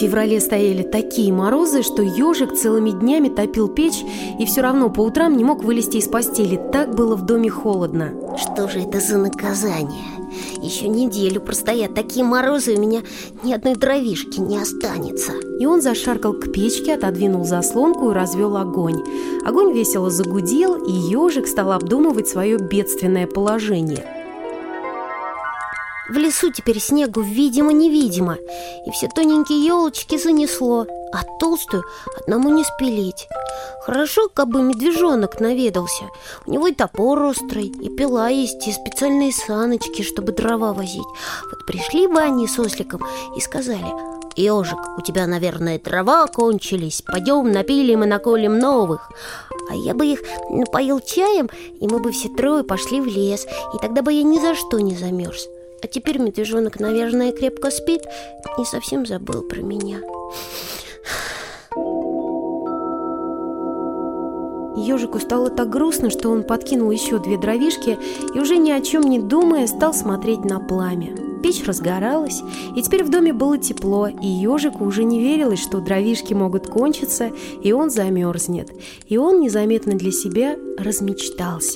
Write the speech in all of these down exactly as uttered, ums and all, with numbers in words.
феврале стояли такие морозы, что ежик целыми днями топил печь и все равно по утрам не мог вылезти из постели. Так было в доме холодно. Что же это за наказание? Еще неделю простоят такие морозы, у меня ни одной дровишки не останется. И он зашаркал к печке, отодвинул заслонку и развел огонь. Огонь весело загудел, и ежик стал обдумывать свое бедственное положение. В лесу теперь снегу видимо-невидимо, и все тоненькие елочки занесло, а толстую одному не спилить. Хорошо, как бы медвежонок наведался. У него и топор острый, и пила есть, и специальные саночки, чтобы дрова возить. Вот пришли бы они с осликом и сказали: «Ежик, у тебя, наверное, дрова кончились, пойдем напилим и наколем новых». А я бы их напоил чаем, и мы бы все трое пошли в лес, и тогда бы я ни за что не замерз. А теперь медвежонок, наверное, крепко спит и совсем забыл про меня. Ежику стало так грустно, что он подкинул еще две дровишки и, уже ни о чем не думая, стал смотреть на пламя. Печь разгоралась, и теперь в доме было тепло, и ежику уже не верилось, что дровишки могут кончиться, и он замерзнет. И он незаметно для себя размечтался.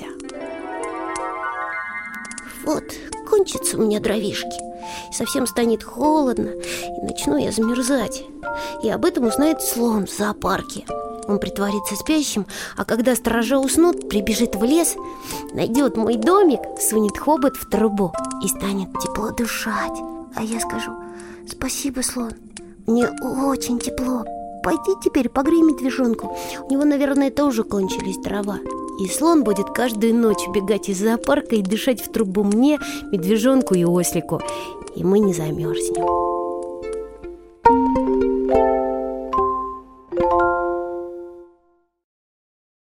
Вот, кончатся у меня дровишки, и совсем станет холодно, и начну я замерзать. И об этом узнает слон в зоопарке. Он притворится спящим, а когда сторожа уснут, прибежит в лес, найдет мой домик, сунет хобот в трубу и станет тепло дышать. А я скажу: «Спасибо, слон, мне очень тепло. Пойди теперь погрей медвежонку, у него, наверное, тоже кончились дрова». И слон будет каждую ночь убегать из зоопарка и дышать в трубу мне, медвежонку и ослику, и мы не замерзнем.